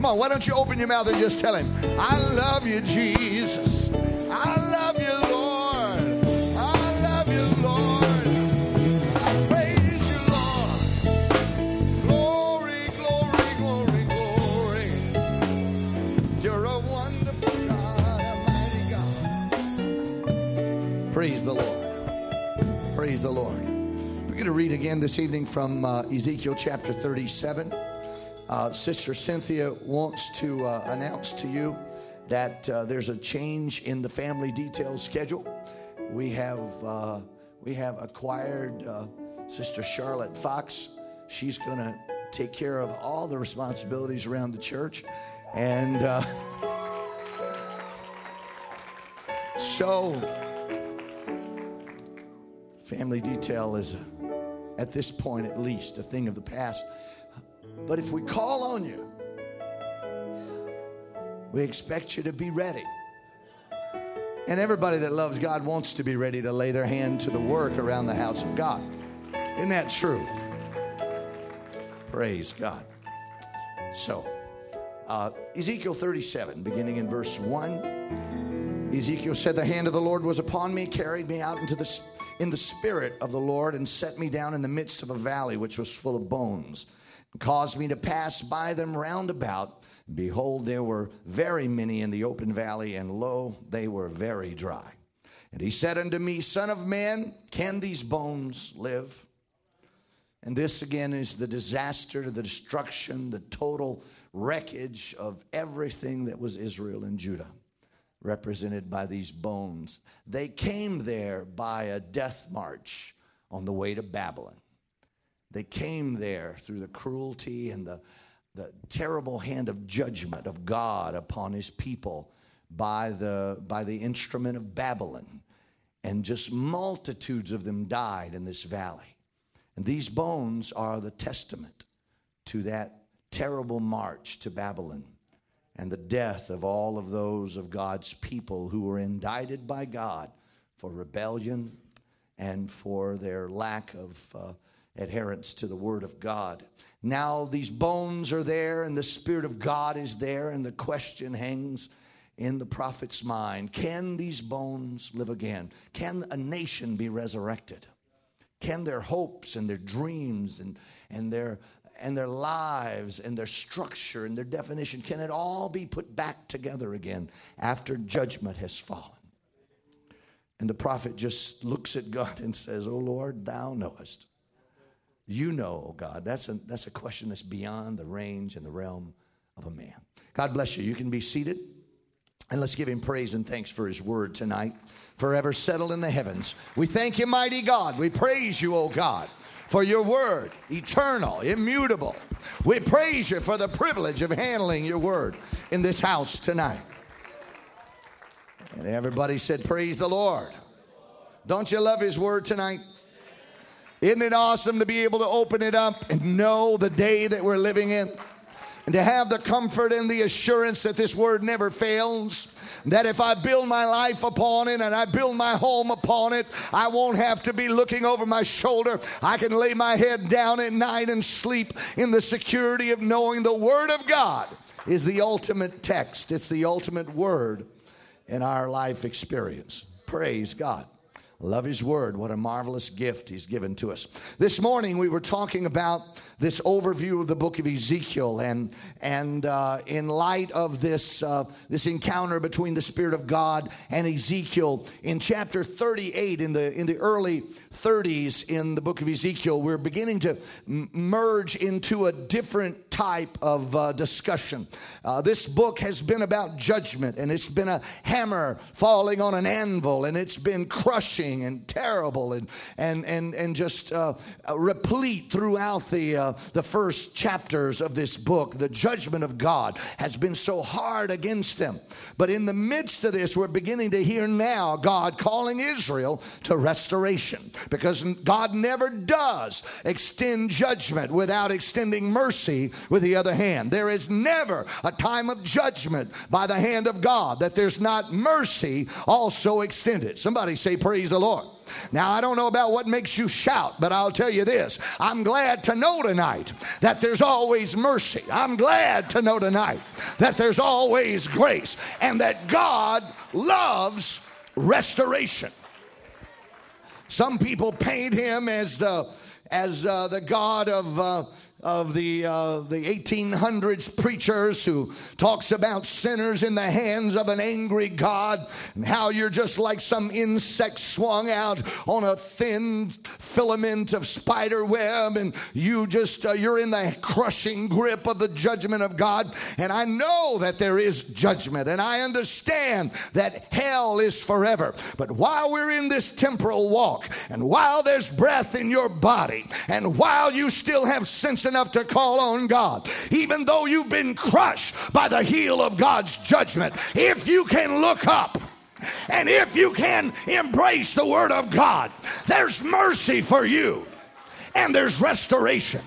Come on, why don't you open your mouth and just tell him, I love you, Jesus. I love you, Lord. I love you, Lord. I praise you, Lord. Glory, glory, glory, glory. You're a wonderful God, a mighty God. Praise the Lord. Praise the Lord. We're going to read again this evening from Ezekiel chapter 37. Sister Cynthia wants to announce to you that there's a change in the family details schedule. We have acquired Sister Charlotte Fox. She's going to take care of all the responsibilities around the church, and so family detail is, at this point at least, a thing of the past. But if we call on you, we expect you to be ready. And everybody that loves God wants to be ready to lay their hand to the work around the house of God. Isn't that true? Praise God. So, Ezekiel 37, beginning in verse 1. Ezekiel said, the hand of the Lord was upon me, carried me out in the spirit of the Lord, and set me down in the midst of a valley which was full of bones, and caused me to pass by them round about. Behold, there were very many in the open valley, and lo, they were very dry. And he said unto me, Son of man, can these bones live? And this again is the disaster, the destruction, the total wreckage of everything that was Israel and Judah, represented by these bones. They came there by a death march on the way to Babylon. They came there through the cruelty and the terrible hand of judgment of God upon his people by the instrument of Babylon. And just multitudes of them died in this valley. And these bones are the testament to that terrible march to Babylon and the death of all of those of God's people who were indicted by God for rebellion and for their lack of adherence to the Word of God. Now these bones are there, and the Spirit of God is there, and the question hangs in the prophet's mind. Can these bones live again? Can a nation be resurrected? Can their hopes and their dreams and their lives and their structure and their definition, can it all be put back together again after judgment has fallen? And the prophet just looks at God and says, "O Lord, thou knowest." You know, oh God. That's a question that's beyond the range and the realm of a man. God bless you. You can be seated. And let's give him praise and thanks for his word tonight. Forever settled in the heavens. We thank you, mighty God. We praise you, oh God, for your word, eternal, immutable. We praise you for the privilege of handling your word in this house tonight. And everybody said, praise the Lord. Don't you love his word tonight? Isn't it awesome to be able to open it up and know the day that we're living in? And to have the comfort and the assurance that this word never fails. That if I build my life upon it and I build my home upon it, I won't have to be looking over my shoulder. I can lay my head down at night and sleep in the security of knowing the Word of God is the ultimate text. It's the ultimate word in our life experience. Praise God. Love his word. What a marvelous gift he's given to us. This morning we were talking about this overview of the book of Ezekiel, and in light of this encounter between the Spirit of God and Ezekiel in chapter 38, in the early 30s in the book of Ezekiel, we're beginning to merge into a different type of discussion. This book has been about judgment, and it's been a hammer falling on an anvil, and it's been crushing and terrible and just replete throughout the first chapters of this book. The judgment of God has been so hard against them. But in the midst of this, we're beginning to hear now God calling Israel to restoration, because God never does extend judgment without extending mercy with the other hand. There is never a time of judgment by the hand of God that there's not mercy also extended. Somebody say, praise the Lord. Now, I don't know about what makes you shout, but I'll tell you this. I'm glad to know tonight that there's always mercy. I'm glad to know tonight that there's always grace and that God loves restoration. Some people paint him as the God of the 1800s preachers who talks about sinners in the hands of an angry God and how you're just like some insect swung out on a thin filament of spider web, and you're in the crushing grip of the judgment of God. And I know that there is judgment, and I understand that hell is forever. But while we're in this temporal walk, and while there's breath in your body, and while you still have sense enough to call on God, even though you've been crushed by the heel of God's judgment, if you can look up and if you can embrace the Word of God, there's mercy for you and there's restoration.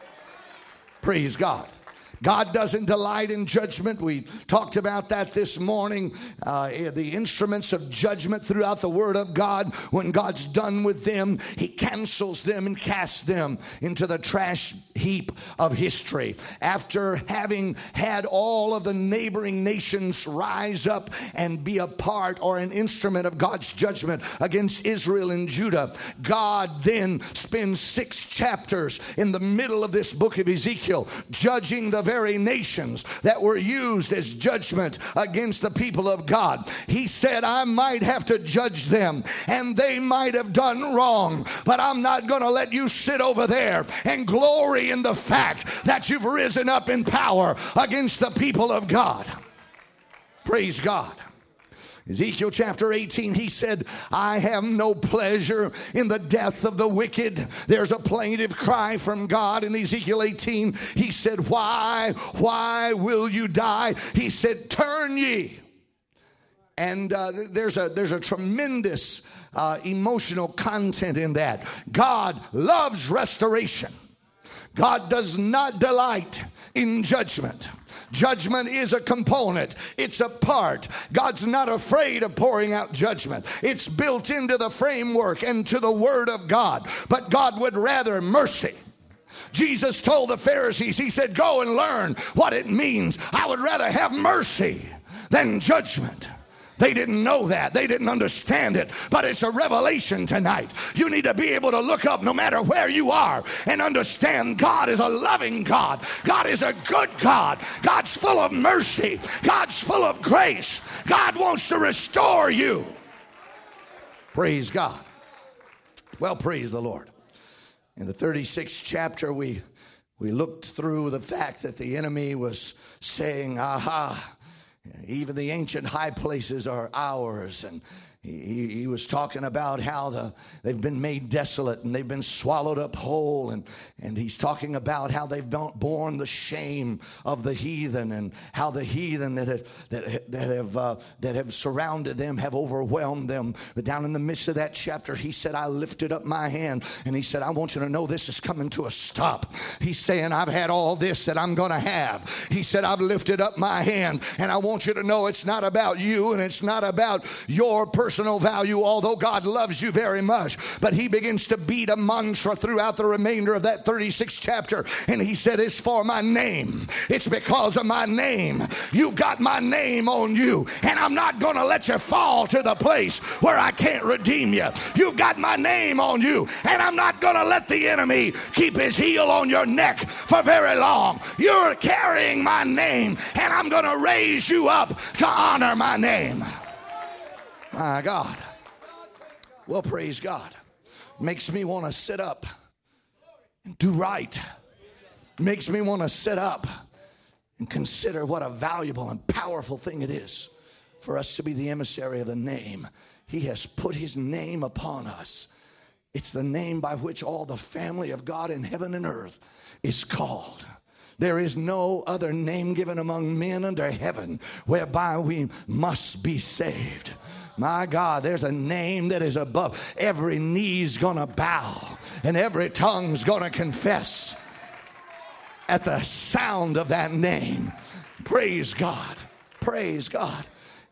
Praise God. God doesn't delight in judgment. We talked about that this morning. The instruments of judgment throughout the Word of God, when God's done with them, He cancels them and casts them into the trash heap of history. After having had all of the neighboring nations rise up and be a part or an instrument of God's judgment against Israel and Judah, God then spends 6 chapters in the middle of this book of Ezekiel judging the very nations that were used as judgment against the people of God. He said, I might have to judge them and they might have done wrong, but I'm not going to let you sit over there and glory in the fact that you've risen up in power against the people of God. Praise God. Ezekiel chapter 18, he said, I have no pleasure in the death of the wicked. There's a plaintive cry from God in Ezekiel 18. He said, why will you die? He said, turn ye. And there's a tremendous emotional content in that. God loves restoration. God does not delight in judgment. Judgment is a component. It's a part. God's not afraid of pouring out judgment. It's built into the framework and to the Word of God. But God would rather mercy. Jesus told the Pharisees, he said, go and learn what it means. I would rather have mercy than judgment. They didn't know that. They didn't understand it. But it's a revelation tonight. You need to be able to look up no matter where you are and understand God is a loving God. God is a good God. God's full of mercy. God's full of grace. God wants to restore you. Praise God. Well, praise the Lord. In the 36th chapter, we looked through the fact that the enemy was saying, aha, even the ancient high places are ours. And he was talking about how they've been made desolate and they've been swallowed up whole. And he's talking about how they've borne the shame of the heathen and how the heathen that have surrounded them have overwhelmed them. But down in the midst of that chapter, he said, I lifted up my hand and he said, I want you to know this is coming to a stop. He's saying, I've had all this that I'm going to have. He said, I've lifted up my hand and I want you to know it's not about you and it's not about your personal value, although God loves you very much. But he begins to beat a mantra throughout the remainder of that 36th chapter. And he said, it's for my name. It's because of my name. You've got my name on you. And I'm not going to let you fall to the place where I can't redeem you. You've got my name on you. And I'm not going to let the enemy keep his heel on your neck for very long. You're carrying my name. And I'm going to raise you up to honor my name. My God. Well, praise God. Makes me want to sit up and do right. Makes me want to sit up and consider what a valuable and powerful thing it is for us to be the emissary of the name. He has put his name upon us. It's the name by which all the family of God in heaven and earth is called. There is no other name given among men under heaven whereby we must be saved. My God, there's a name that is above. Every knee's going to bow and every tongue's going to confess at the sound of that name. Praise God. Praise God.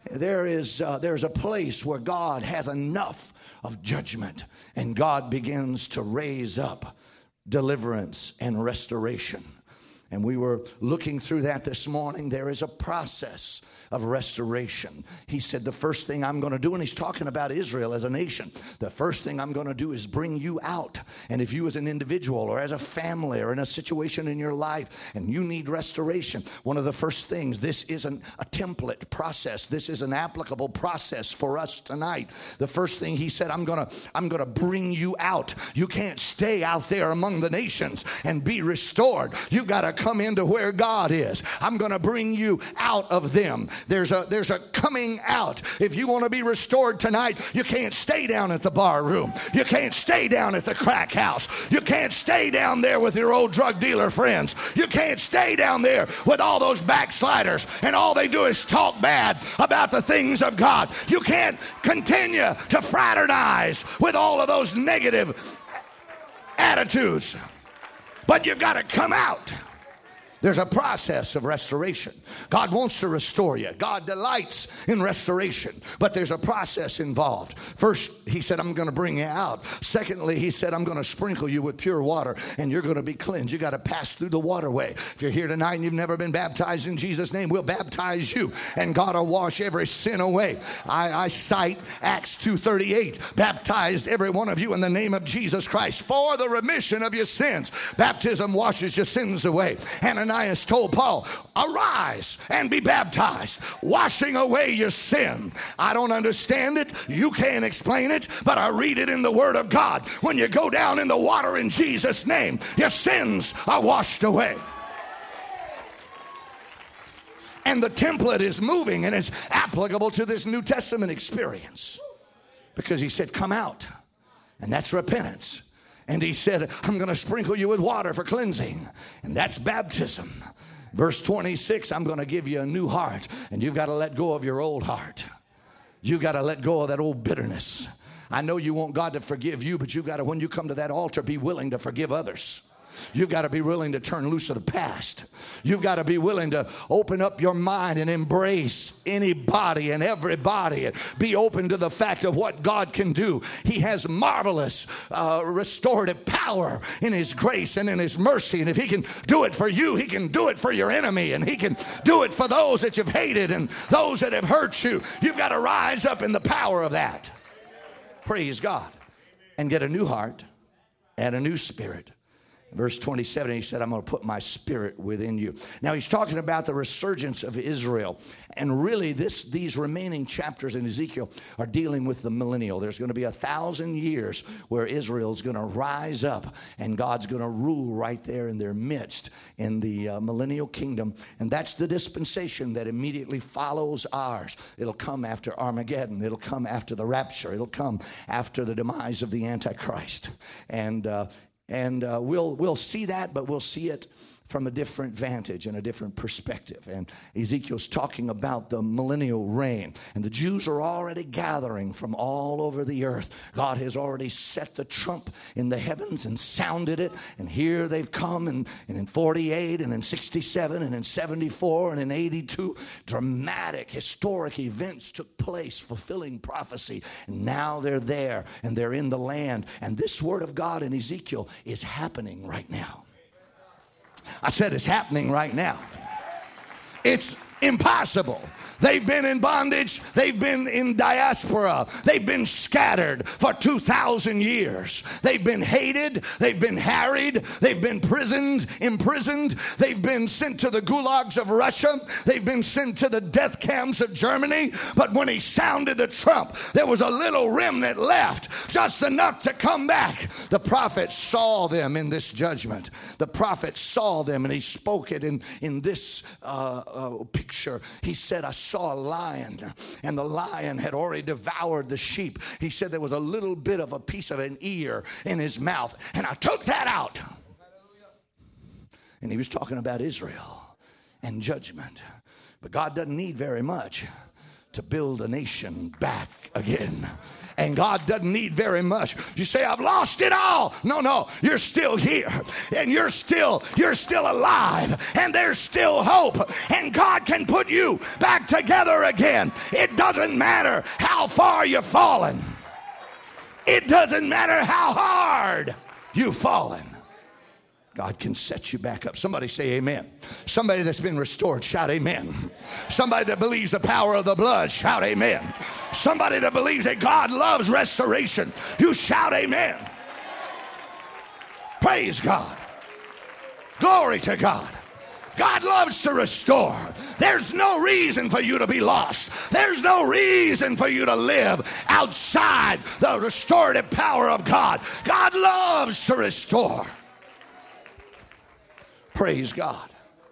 there's a place where God has enough of judgment, and God begins to raise up deliverance and restoration. And we were looking through that this morning. There is a process of restoration. He said, the first thing I'm going to do, and he's talking about Israel as a nation, the first thing I'm going to do is bring you out. And if you as an individual or as a family or in a situation in your life and you need restoration, one of the first things, this isn't a template process. This is an applicable process for us tonight. The first thing he said, I'm going to bring you out. You can't stay out there among the nations and be restored. You've got to come into where God is. I'm going to bring you out of them. There's a coming out. If you want to be restored tonight, you can't stay down at the bar room. You can't stay down at the crack house. You can't stay down there with your old drug dealer friends. You can't stay down there with all those backsliders and all they do is talk bad about the things of God. You can't continue to fraternize with all of those negative attitudes. But you've got to come out. There's a process of restoration. God wants to restore you. God delights in restoration, but there's a process involved. First, he said, I'm going to bring you out. Secondly, he said, I'm going to sprinkle you with pure water, and you're going to be cleansed. You got to pass through the waterway. If you're here tonight and you've never been baptized in Jesus' name, we'll baptize you, and God will wash every sin away. I cite Acts 2:38, baptized every one of you in the name of Jesus Christ for the remission of your sins. Baptism washes your sins away. Ananias told Paul, arise and be baptized, washing away your sin. I don't understand it. You can't explain it, but I read it in the Word of God. When you go down in the water in Jesus' name, your sins are washed away. And the template is moving, and it's applicable to this New Testament experience. Because he said, come out. And that's repentance. And he said, I'm going to sprinkle you with water for cleansing. And that's baptism. Verse 26, I'm going to give you a new heart. And you've got to let go of your old heart. You've got to let go of that old bitterness. I know you want God to forgive you, but you've got to, when you come to that altar, be willing to forgive others. You've got to be willing to turn loose of the past. You've got to be willing to open up your mind and embrace anybody and everybody and be open to the fact of what God can do. He has marvelous restorative power in His grace and in His mercy. And if He can do it for you, He can do it for your enemy. And He can do it for those that you've hated and those that have hurt you. You've got to rise up in the power of that. Praise God. And get a new heart and a new spirit. Verse 27, he said, I'm going to put my spirit within you. Now, he's talking about the resurgence of Israel. And really, these remaining chapters in Ezekiel are dealing with the millennial. There's going to be 1,000 years where Israel's going to rise up, and God's going to rule right there in their midst in the millennial kingdom. And that's the dispensation that immediately follows ours. It'll come after Armageddon. It'll come after the rapture. It'll come after the demise of the Antichrist. And we'll see that, but we'll see it from a different vantage and a different perspective. And Ezekiel's talking about the millennial reign. And the Jews are already gathering from all over the earth. God has already set the trump in the heavens and sounded it. And here they've come, and in 48 and in 67 and in 74 and in 82, dramatic, historic events took place, fulfilling prophecy. And now they're there, and they're in the land. And this word of God in Ezekiel is happening right now. I said it's happening right now. It's impossible. They've been in bondage. They've been in diaspora. They've been scattered for 2,000 years. They've been hated. They've been harried. They've been imprisoned. They've been sent to the gulags of Russia. They've been sent to the death camps of Germany. But when he sounded the trump, there was a little remnant left, just enough to come back. The prophet saw them in this judgment. The prophet saw them, and he spoke it in this picture. He said, I saw a lion, and the lion had already devoured the sheep. He said there was a little bit of a piece of an ear in his mouth, and I took that out. And he was talking about Israel and judgment. But God doesn't need very much to build a nation back again. And God doesn't need very much. You say, I've lost it all. No, you're still here. And you're still alive. And there's still hope. And God can put you back together again. It doesn't matter how far you've fallen. It doesn't matter how hard you've fallen. God can set you back up. Somebody say amen. Somebody that's been restored, shout amen. Somebody that believes the power of the blood, shout amen. Somebody that believes that God loves restoration, you shout amen. Praise God. Glory to God. God loves to restore. There's no reason for you to be lost. There's no reason for you to live outside the restorative power of God. God loves to restore. Praise God.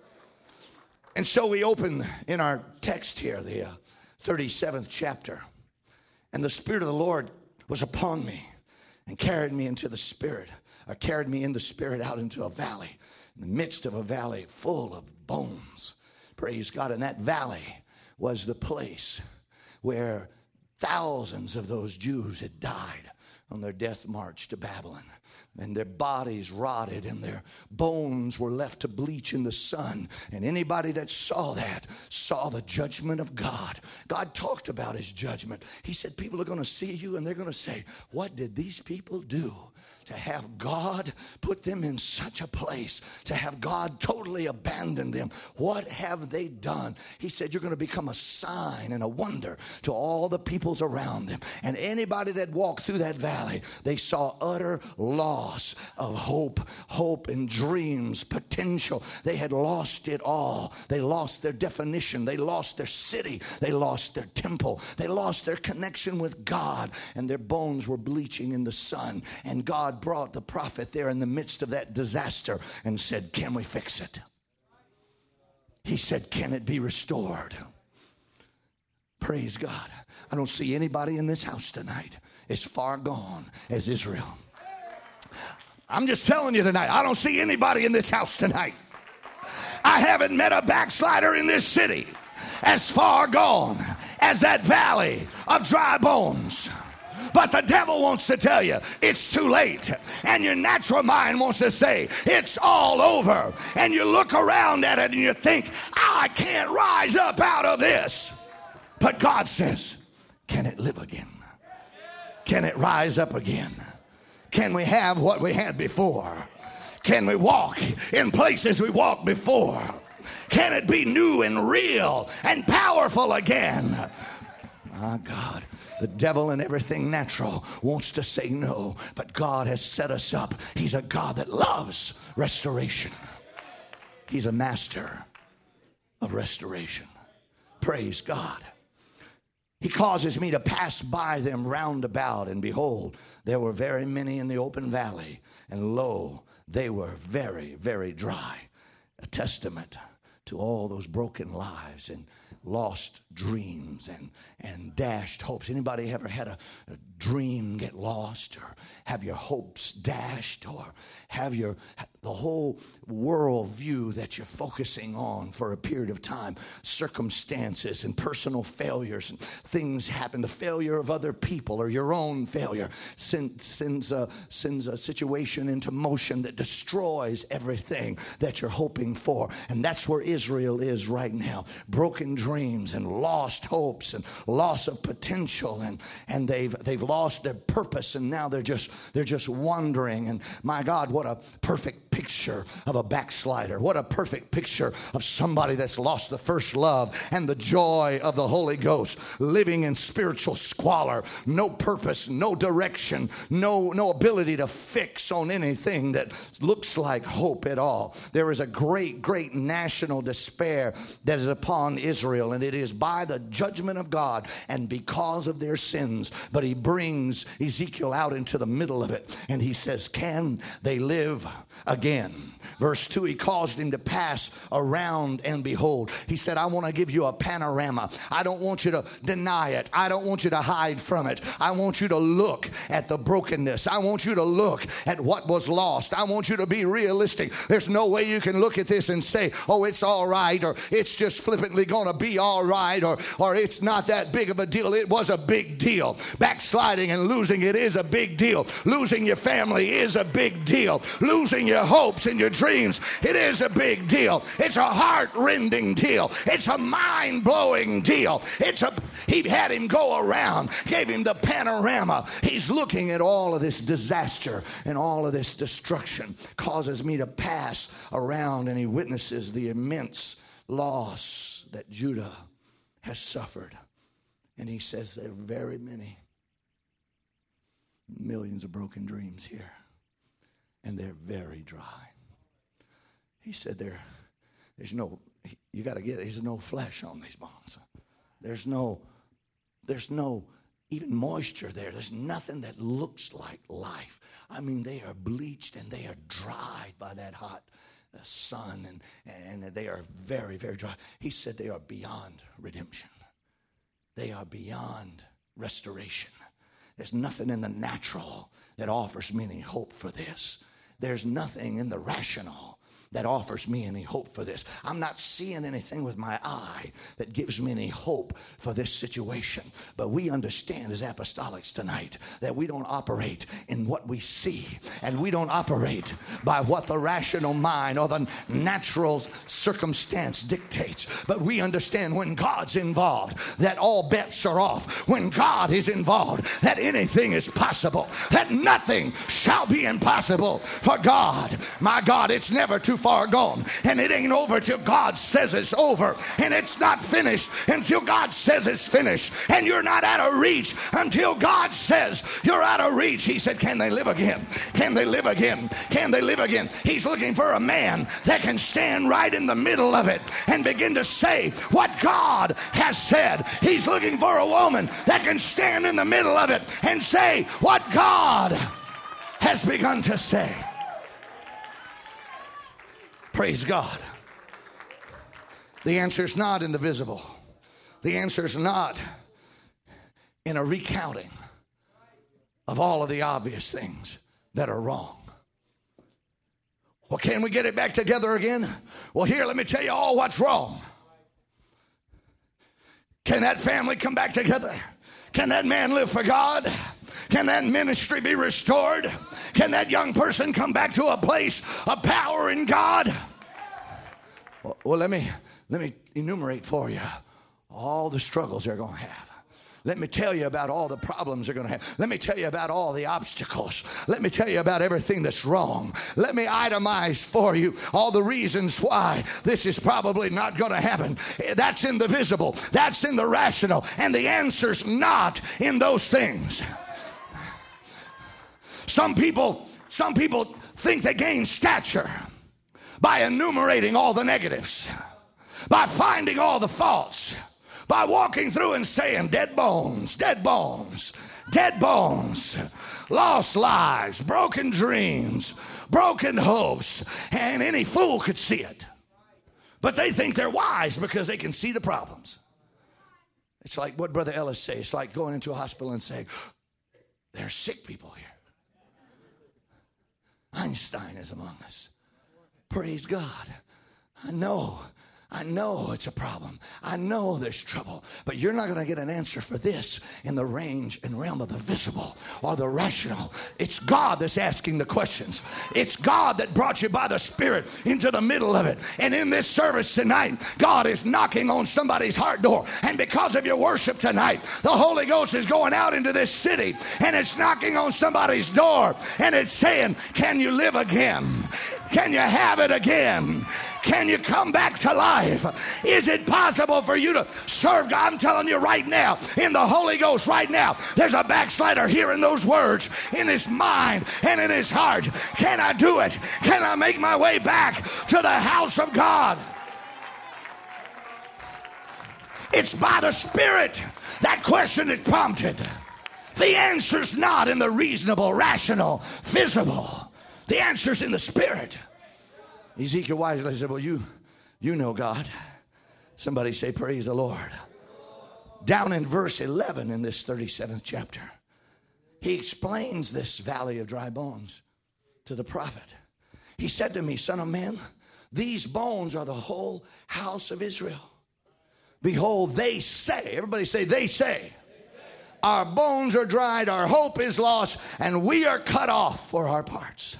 And so we open in our text here, the 37th chapter. And the Spirit of the Lord was upon me and carried me into the Spirit. Carried me in the Spirit out into a valley, in the midst of a valley full of bones. Praise God. And that valley was the place where thousands of those Jews had died on their death march to Babylon. And their bodies rotted and their bones were left to bleach in the sun. And anybody that saw that saw the judgment of God. God talked about his judgment. He said people are going to see you and they're going to say, what did these people do to have God put them in such a place, to have God totally abandon them? What have they done? He said, you're going to become a sign and a wonder to all the peoples around them. And anybody that walked through that valley, they saw utter loss of hope and dreams, potential. They had lost it all. They lost their definition. They lost their city. They lost their temple. They lost their connection with God, and their bones were bleaching in the sun. And God brought the prophet there in the midst of that disaster and said, can we fix it? He said, can it be restored? Praise God. I don't see anybody in this house tonight as far gone as Israel. I'm just telling you tonight, I don't see anybody in this house tonight. I haven't met a backslider in this city as far gone as that valley of dry bones. But the devil wants to tell you it's too late. And your natural mind wants to say it's all over. And you look around at it and you think, I can't rise up out of this. But God says, can it live again? Can it rise up again? Can we have what we had before? Can we walk in places we walked before? Can it be new and real and powerful again? My God. The devil and everything natural wants to say no, but God has set us up. He's a God that loves restoration. He's a master of restoration. Praise God. He causes me to pass by them round about, and behold, there were very many in the open valley, and lo, they were very, very dry. A testament to all those broken lives and lost dreams and dashed hopes. Anybody ever had a dream get lost, or have your hopes dashed, or have the whole world view that you're focusing on for a period of time, circumstances and personal failures and things happen, the failure of other people or your own failure sends a situation into motion that destroys everything that you're hoping for. And that's where Israel is right now. Broken dreams and lost hopes and loss of potential, and they've lost their purpose, and now they're just wandering. And my God, what a perfect picture of a backslider. What a perfect picture of somebody that's lost the first love and the joy of the Holy Ghost, living in spiritual squalor, no purpose, no direction, no ability to fix on anything that looks like hope at all. There is a great national despair that is upon Israel, and it is by the judgment of God and because of their sins. But he brings Ezekiel out into the middle of it, and he says, can they live again? again. Verse 2, he caused him to pass around, and behold, he said, I want to give you a panorama. I don't want you to deny it. I don't want you to hide from it. I want you to look at the brokenness. I want you to look at what was lost. I want you to be realistic. There's no way you can look at this and say, oh, it's all right, or it's just flippantly going to be all right, or it's not that big of a deal. It was a big deal. Backsliding and losing it is a big deal. Losing your family is a big deal. Losing your hopes and your dreams, it is a big deal. It's a heart-rending deal. It's a mind-blowing deal. He had him go around, gave him the panorama. He's looking at all of this disaster and all of this destruction. Causes me to pass around, and he witnesses the immense loss that Judah has suffered. And he says there are very many millions of broken dreams here, and they're very dry. He said there's no, you got to get it, there's no flesh on these bones. There's no even moisture there. There's nothing that looks like life. I mean, they are bleached and they are dried by that hot sun, and they are very, very dry. He said they are beyond redemption. They are beyond restoration. There's nothing in the natural that offers me any hope for this. There's nothing in the rational that offers me any hope for this. I'm not seeing anything with my eye that gives me any hope for this situation. But we understand as apostolics tonight that we don't operate in what we see, and we don't operate by what the rational mind or the natural circumstance dictates. But we understand when God's involved, that all bets are off. When God is involved, that anything is possible, that nothing shall be impossible for God. My God, it's never too far gone, and it ain't over till God says it's over, and it's not finished until God says it's finished, and you're not out of reach until God says you're out of reach. He said, can they live again? Can they live again? Can they live again? He's looking for a man that can stand right in the middle of it and begin to say what God has said. He's looking for a woman that can stand in the middle of it and say what God has begun to say. Praise God. The answer is not in the visible. The answer is not in a recounting of all of the obvious things that are wrong. Well, can we get it back together again? Well, here, let me tell you all what's wrong. Can that family come back together? Can that man live for God? Can that ministry be restored? Can that young person come back to a place of power in God? Well, let me enumerate for you all the struggles they're going to have. Let me tell you about all the problems they're going to have. Let me tell you about all the obstacles. Let me tell you about everything that's wrong. Let me itemize for you all the reasons why this is probably not going to happen. That's in the visible. That's in the rational. And the answer's not in those things. Some people think they gain stature by enumerating all the negatives, by finding all the faults, by walking through and saying dead bones, dead bones, dead bones, lost lives, broken dreams, broken hopes, and any fool could see it. But they think they're wise because they can see the problems. It's like what Brother Ellis says. It's like going into a hospital and saying, there are sick people here. Einstein is among us. Praise God. I know it's a problem. I know there's trouble. But you're not going to get an answer for this in the range and realm of the visible or the rational. It's God that's asking the questions. It's God that brought you by the Spirit into the middle of it. And in this service tonight, God is knocking on somebody's heart door. And because of your worship tonight, the Holy Ghost is going out into this city and it's knocking on somebody's door and it's saying, can you live again? Can you have it again? Can you come back to life? Is it possible for you to serve God? I'm telling you right now, in the Holy Ghost right now, there's a backslider hearing those words in his mind and in his heart. Can I do it? Can I make my way back to the house of God? It's by the Spirit that question is prompted. The answer's not in the reasonable, rational, visible. The answer's in the Spirit. Ezekiel wisely said, well, you know God. Somebody say, praise the Lord. Down in verse 11 in this 37th chapter, he explains this valley of dry bones to the prophet. He said to me, son of man, these bones are the whole house of Israel. Behold, they say, everybody say, they say, our bones are dried, our hope is lost, and we are cut off for our parts.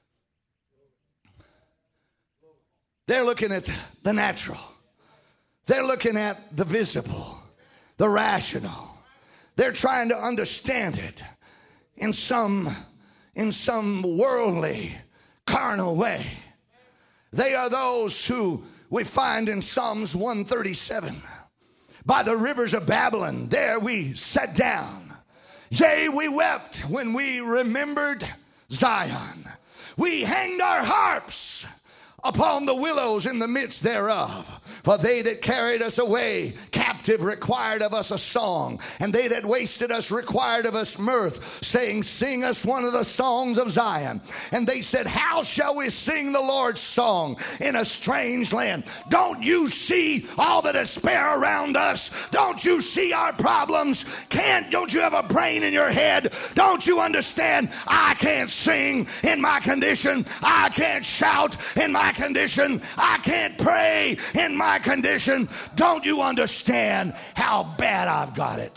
They're looking at the natural. They're looking at the visible, the rational. They're trying to understand it in some worldly, carnal way. They are those who we find in Psalms 137. By the rivers of Babylon, there we sat down. Yea, we wept when we remembered Zion. We hanged our harps upon the willows in the midst thereof. For they that carried us away captive required of us a song, and they that wasted us required of us mirth, saying, sing us one of the songs of Zion. And they said, how shall we sing the Lord's song in a strange land? Don't you see all the despair around us? Don't you see our problems? Don't you have a brain in your head? Don't you understand? I can't sing in my condition. I can't shout in my condition. I can't pray in my condition. Don't you understand how bad I've got it?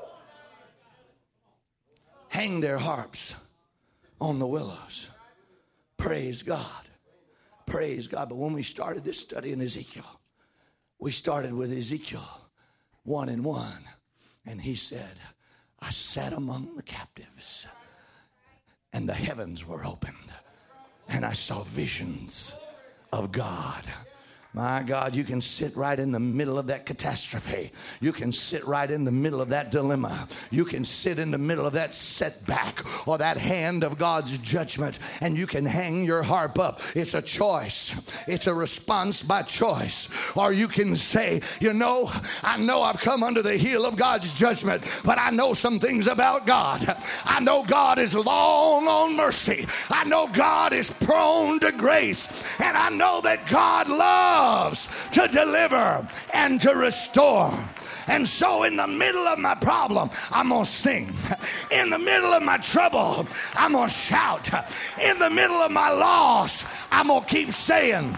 Hang their harps on the willows. Praise God. Praise God. But when we started this study in Ezekiel, we started with Ezekiel 1:1. And he said, I sat among the captives, and the heavens were opened, and I saw visions of God. My God, you can sit right in the middle of that catastrophe. You can sit right in the middle of that dilemma. You can sit in the middle of that setback or that hand of God's judgment, and you can hang your harp up. It's a choice. It's a response by choice. Or you can say, I know I've come under the heel of God's judgment, but I know some things about God. I know God is long on mercy. I know God is prone to grace. And I know that God loves to deliver and to restore. And so in the middle of my problem, I'm going to sing. In the middle of my trouble, I'm going to shout. In the middle of my loss, I'm going to keep saying.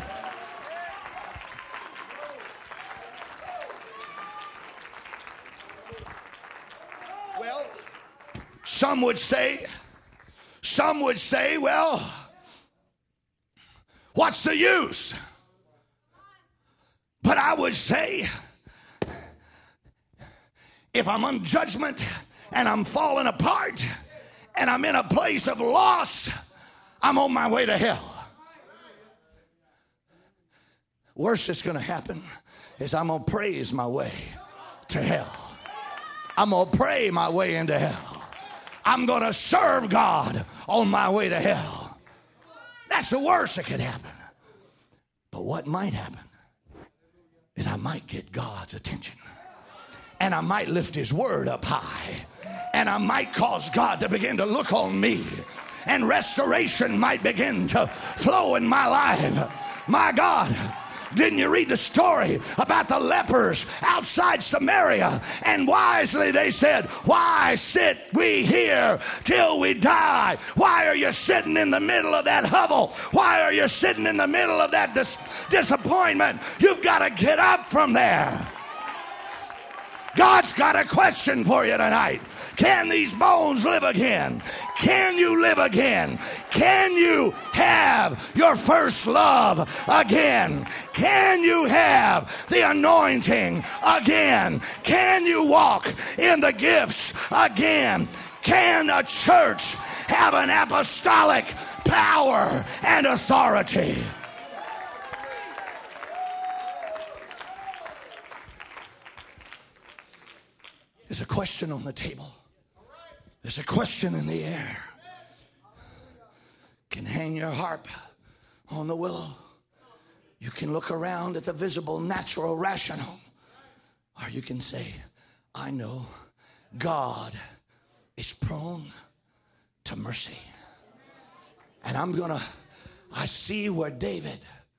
Well, some would say, well, what's the use? But I would say, if I'm on judgment and I'm falling apart and I'm in a place of loss, I'm on my way to hell. Worst that's going to happen is I'm going to praise my way to hell. I'm going to pray my way into hell. I'm going to serve God on my way to hell. That's the worst that could happen. But what might happen is I might get God's attention, and I might lift his word up high, and I might cause God to begin to look on me, and restoration might begin to flow in my life. My God, didn't you read the story about the lepers outside Samaria? And wisely they said, why sit we here till we die? Why are you sitting in the middle of that hovel? Why are you sitting in the middle of that disappointment? You've got to get up from there. God's got a question for you tonight. Can these bones live again? Can you live again? Can you have your first love again? Can you have the anointing again? Can you walk in the gifts again? Can a church have an apostolic power and authority? There's a question on the table. There's a question in the air. You can hang your harp on the willow. You can look around at the visible, natural, rational. Or you can say, I know God is prone to mercy. And I see where David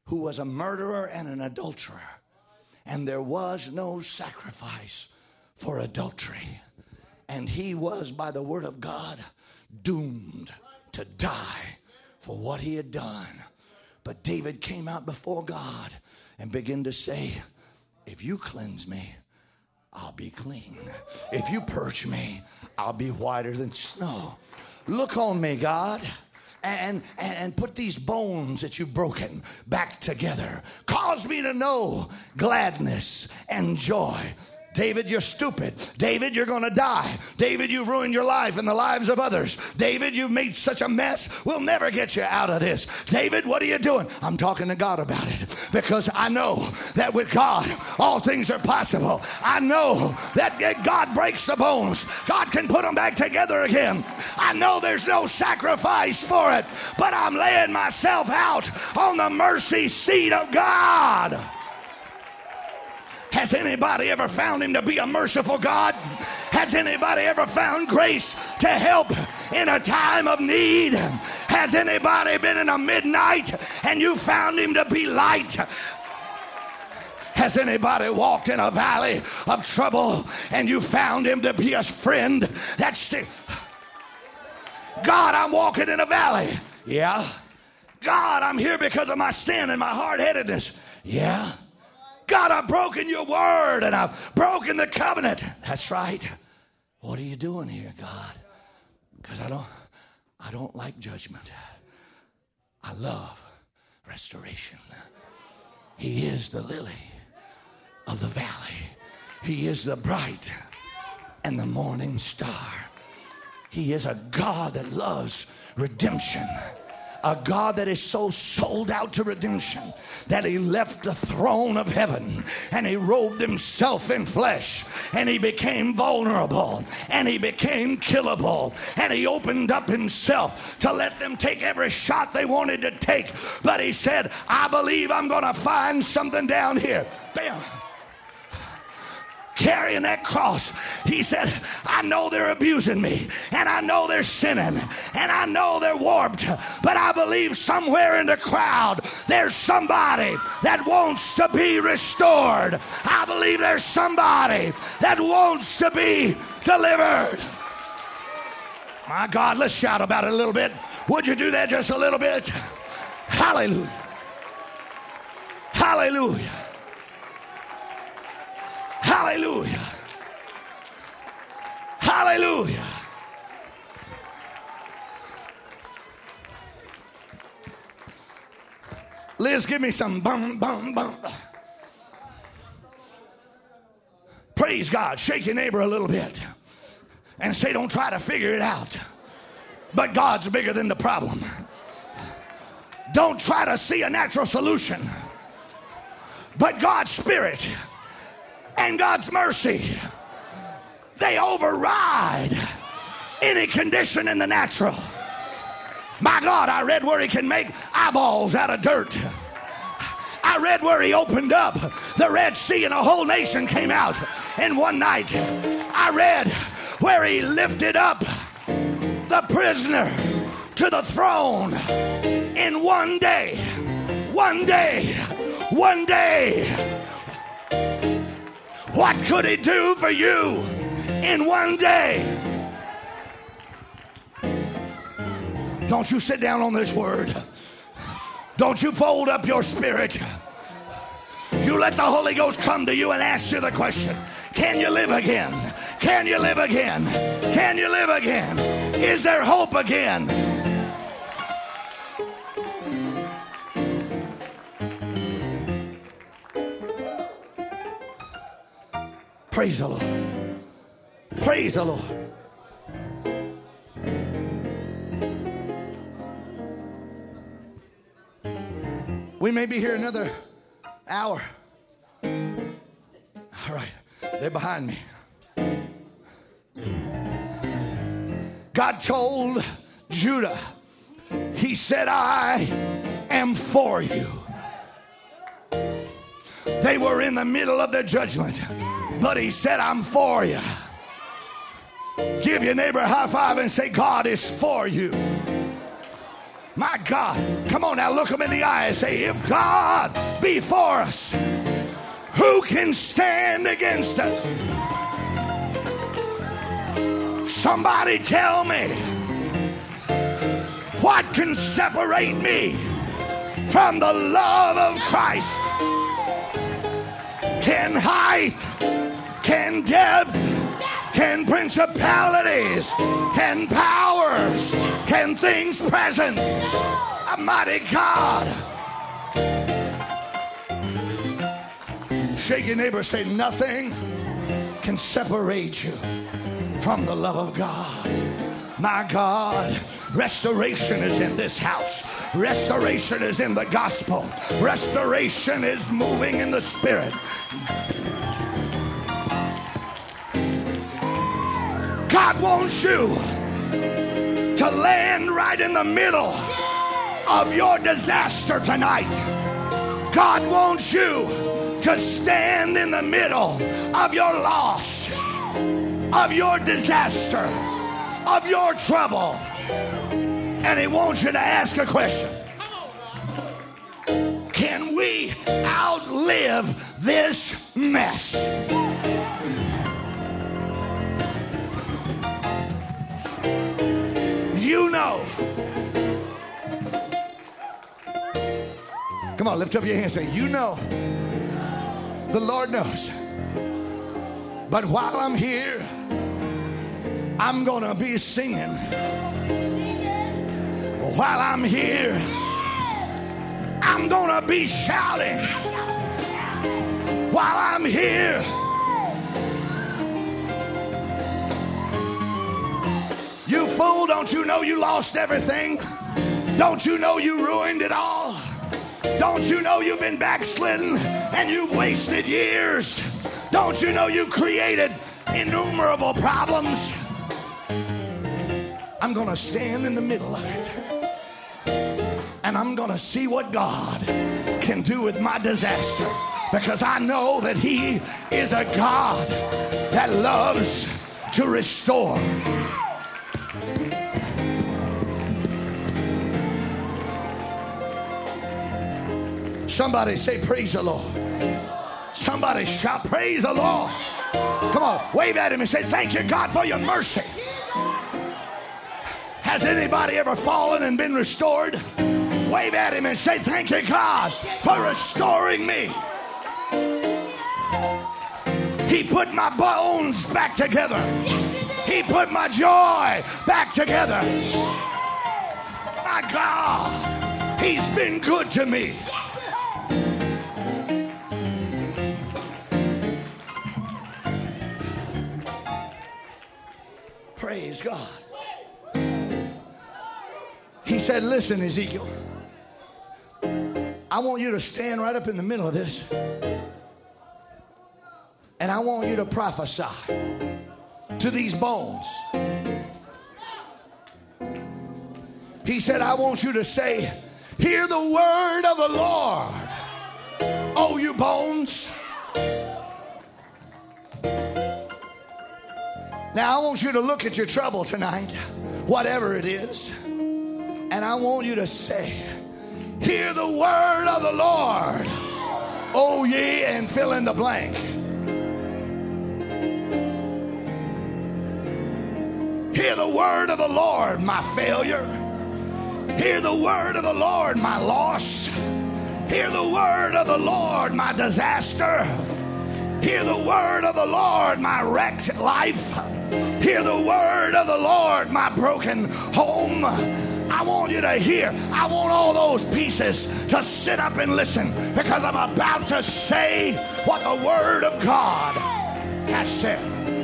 who was a murderer and an adulterer. And there was no sacrifice for adultery. And he was, by the word of God, doomed to die for what he had done. But David came out before God and began to say, if you cleanse me, I'll be clean. If you purge me, I'll be whiter than snow. Look on me, God, and put these bones that you've broken back together. Cause me to know gladness and joy. David, you're stupid. David, you're going to die. David, you ruined your life and the lives of others. David, you've made such a mess. We'll never get you out of this. David, what are you doing? I'm talking to God about it, because I know that with God, all things are possible. I know that God breaks the bones. God can put them back together again. I know there's no sacrifice for it, but I'm laying myself out on the mercy seat of God. Has anybody ever found him to be a merciful God? Has anybody ever found grace to help in a time of need? Has anybody been in a midnight and you found him to be light? Has anybody walked in a valley of trouble and you found him to be a friend? God, I'm walking in a valley. Yeah. God, I'm here because of my sin and my hard-headedness. Yeah. God, I've broken your word and I've broken the covenant. That's right. What are you doing here, God? Because I don't like judgment. I love restoration. He is the lily of the valley. He is the bright and the morning star. He is a God that loves redemption. A God that is so sold out to redemption that he left the throne of heaven and he robed himself in flesh and he became vulnerable and he became killable and he opened up himself to let them take every shot they wanted to take. But he said, I believe I'm going to find something down here. Bam. Carrying that cross, he said, I know they're abusing me and I know they're sinning and I know they're warped, but I believe somewhere in the crowd there's somebody that wants to be restored. I believe there's somebody that wants to be delivered. My God, let's shout about it a little bit. Would you do that just a little bit? Hallelujah. Hallelujah. Hallelujah. Hallelujah. Liz, give me some bum, bum, bum. Praise God. Shake your neighbor a little bit and say, don't try to figure it out. But God's bigger than the problem. Don't try to see a natural solution. But God's Spirit and God's mercy, they override any condition in the natural. My God, I read where he can make eyeballs out of dirt. I read where he opened up the Red Sea and a whole nation came out in one night. I read where he lifted up the prisoner to the throne in one day. One day. One day. What could he do for you in one day? Don't you sit down on this word. Don't you fold up your spirit. You let the Holy Ghost come to you and ask you the question, can you live again? Can you live again? Can you live again? Is there hope again? Praise the Lord. Praise the Lord. We may be here another hour. All right, they're behind me. God told Judah, he said, I am for you. They were in the middle of the judgment, but he said, I'm for you. Give your neighbor a high five and say, God is for you. My God. Come on now, look them in the eye and say, if God be for us, who can stand against us? Somebody tell me, what can separate me from the love of Christ? Can height, can depth, can principalities, can powers, can things present, Almighty God. Shake your neighbor, say, nothing can separate you from the love of God. My God, restoration is in this house. Restoration is in the gospel. Restoration is moving in the Spirit. God wants you to land right in the middle of your disaster tonight. God wants you to stand in the middle of your loss, of your disaster, of your trouble. And He wants you to ask a question. Can we outlive this mess? You know. Come on, lift up your hands and say, you know. The Lord knows. But while I'm here, I'm gonna be singing. While I'm here, I'm gonna be shouting. While I'm here, you fool, don't you know you lost everything? Don't you know you ruined it all? Don't you know you've been backslidden and you've wasted years? Don't you know you created innumerable problems? I'm going to stand in the middle of it. And I'm going to see what God can do with my disaster. Because I know that He is a God that loves to restore. Somebody say, praise the Lord. Somebody shout, praise the Lord. Come on, wave at Him and say, thank you, God, for your mercy. Has anybody ever fallen and been restored? Wave at Him and say, thank you, God, for restoring me. He put my bones back together. He put my joy back together. My God, He's been good to me. Praise God. He said, listen, Ezekiel, I want you to stand right up in the middle of this. And I want you to prophesy to these bones. He said, I want you to say, hear the word of the Lord, oh, you bones. Now, I want you to look at your trouble tonight, whatever it is, and I want you to say, hear the word of the Lord, oh ye, and fill in the blank. Hear the word of the Lord, my failure. Hear the word of the Lord, my loss. Hear the word of the Lord, my disaster. Hear the word of the Lord, my wrecked life. Hear the word of the Lord, my broken home. I want you to hear. I want all those pieces to sit up and listen, because I'm about to say what the word of God has said.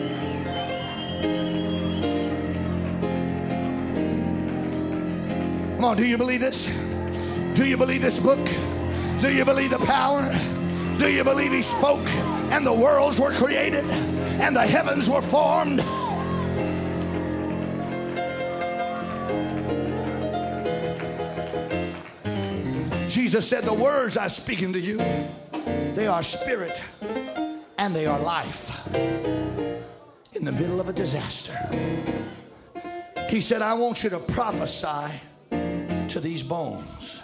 Come on, do you believe this? Do you believe this book? Do you believe the power? Do you believe He spoke and the worlds were created and the heavens were formed? Jesus said, the words I speak unto you, they are spirit and they are life. In the middle of a disaster, He said, I want you to prophesy unto these bones.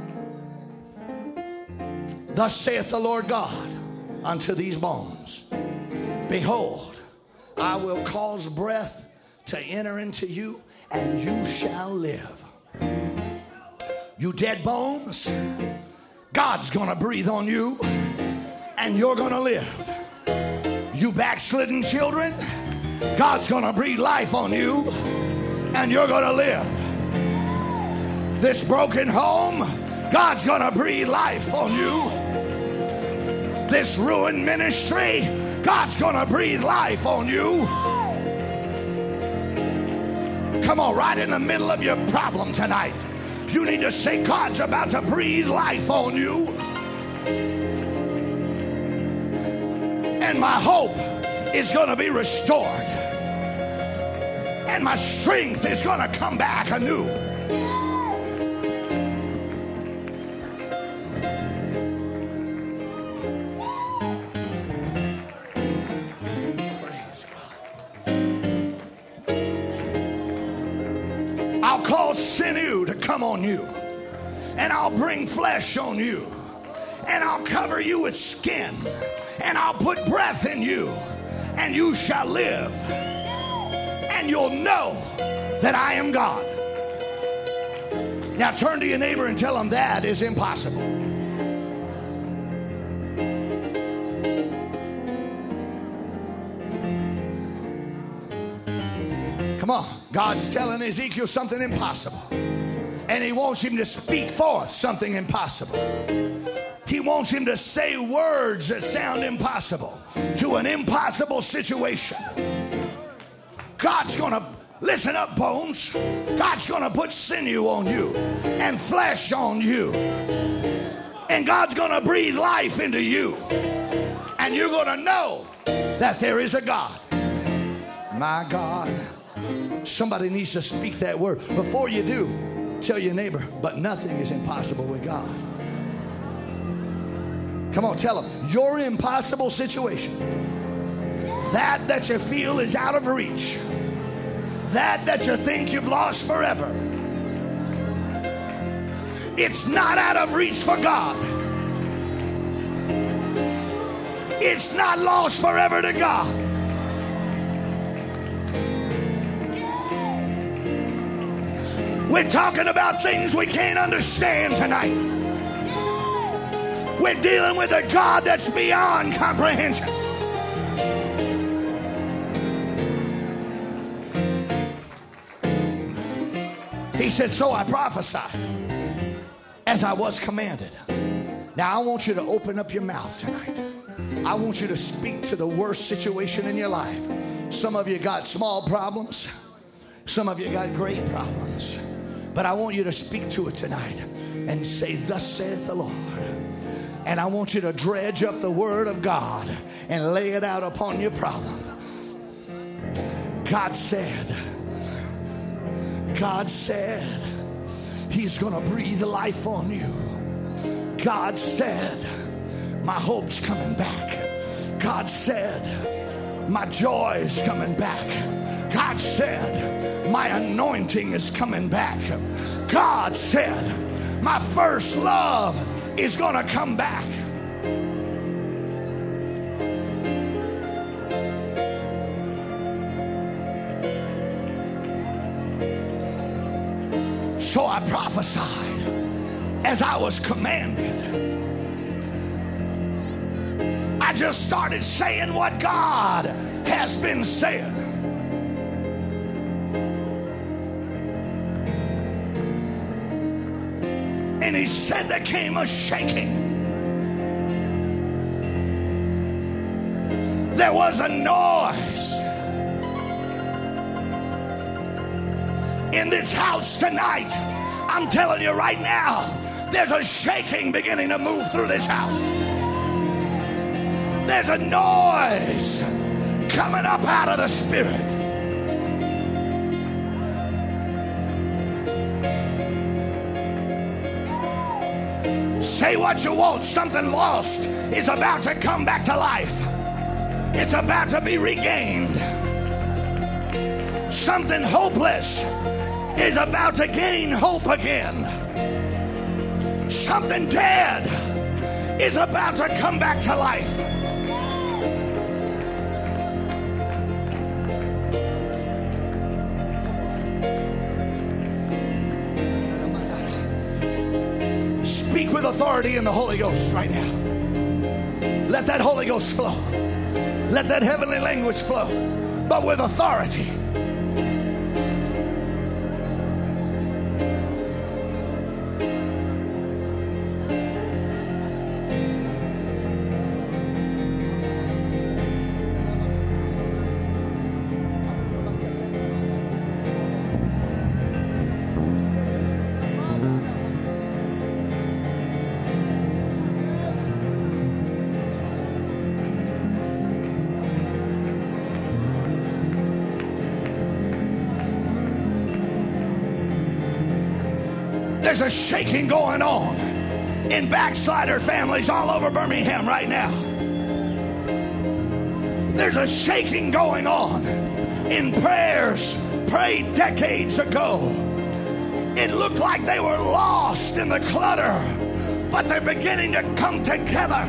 Thus saith the Lord God unto these bones, behold, I will cause breath to enter into you, and you shall live. You dead bones, God's gonna breathe on you, and you're gonna live. You backslidden children, God's gonna breathe life on you, and you're gonna live. This broken home, God's gonna breathe life on you. This ruined ministry, God's gonna breathe life on you. Come on, right in the middle of your problem tonight, you need to say, God's about to breathe life on you. And my hope is gonna be restored. And my strength is gonna come back anew. I'll cause sinew to come on you, and I'll bring flesh on you, and I'll cover you with skin, and I'll put breath in you, and you shall live, and you'll know that I am God. Now turn to your neighbor and tell him that is impossible. Come on, God's telling Ezekiel something impossible, and he wants him to speak forth something impossible. He wants him to say words that sound impossible to an impossible situation. God's gonna, listen up, bones, God's gonna put sinew on you and flesh on you, and God's gonna breathe life into you, and you're gonna know that there is a God. My God. Somebody needs to speak that word. Before you do, tell your neighbor, but nothing is impossible with God. Come on, tell them your impossible situation, that you feel is out of reach, that you think you've lost forever, it's not out of reach for God. It's not lost forever to God. We're talking about things we can't understand tonight. We're dealing with a God that's beyond comprehension. He said, so I prophesied as I was commanded. Now I want you to open up your mouth tonight. I want you to speak to the worst situation in your life. Some of you got small problems. Some of you got great problems. But I want you to speak to it tonight and say, thus saith the Lord. And I want you to dredge up the word of God and lay it out upon your problem. God said, he's going to breathe life on you. God said, my hope's coming back. God said, my joy's coming back. God said, my anointing is coming back. God said, my first love is going to come back. So I prophesied as I was commanded. I just started saying what God has been saying. And he said there came a shaking. There was a noise in this house tonight. I'm telling you right now, there's a shaking beginning to move through this house. There's a noise coming up out of the Spirit. Say what you want. Something lost is about to come back to life. It's about to be regained. Something hopeless is about to gain hope again. Something dead is about to come back to life. Speak with authority in the Holy Ghost right now. Let that Holy Ghost flow. Let that heavenly language flow, but with authority. There's a shaking going on in backslider families all over Birmingham right now. There's a shaking going on in prayers prayed decades ago. It looked like they were lost in the clutter, but they're beginning to come together.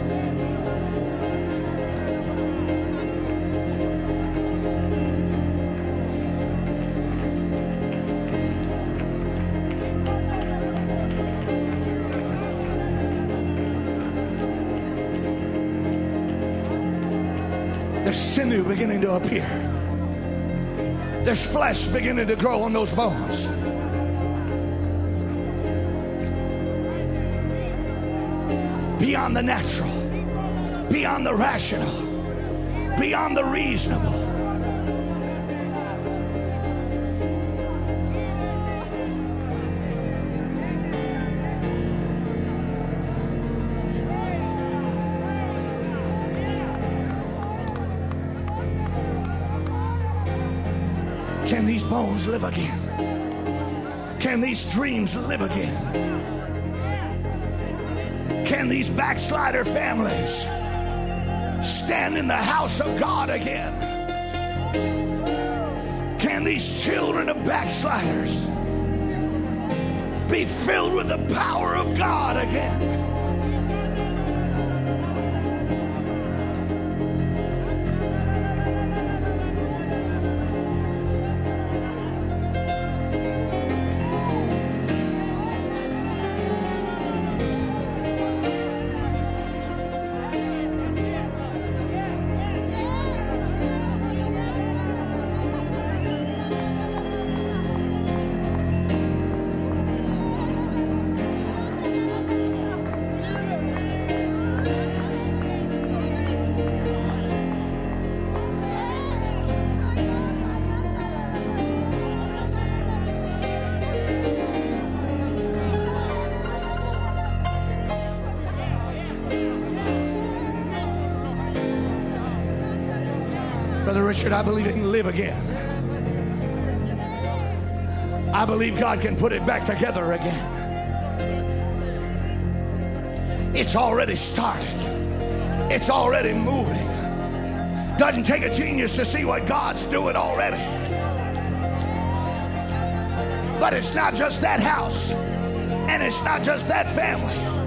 There's sinew beginning to appear. There's flesh beginning to grow on those bones. Beyond the natural, beyond the rational, beyond the reasonable. Can these bones live again? Can these dreams live again? Can these backslider families stand in the house of God again? Can these children of backsliders be filled with the power of God again? Brother Richard, I believe it can live again. I believe God can put it back together again. It's already started. It's already moving. Doesn't take a genius to see what God's doing already. But it's not just that house, and it's not just that family.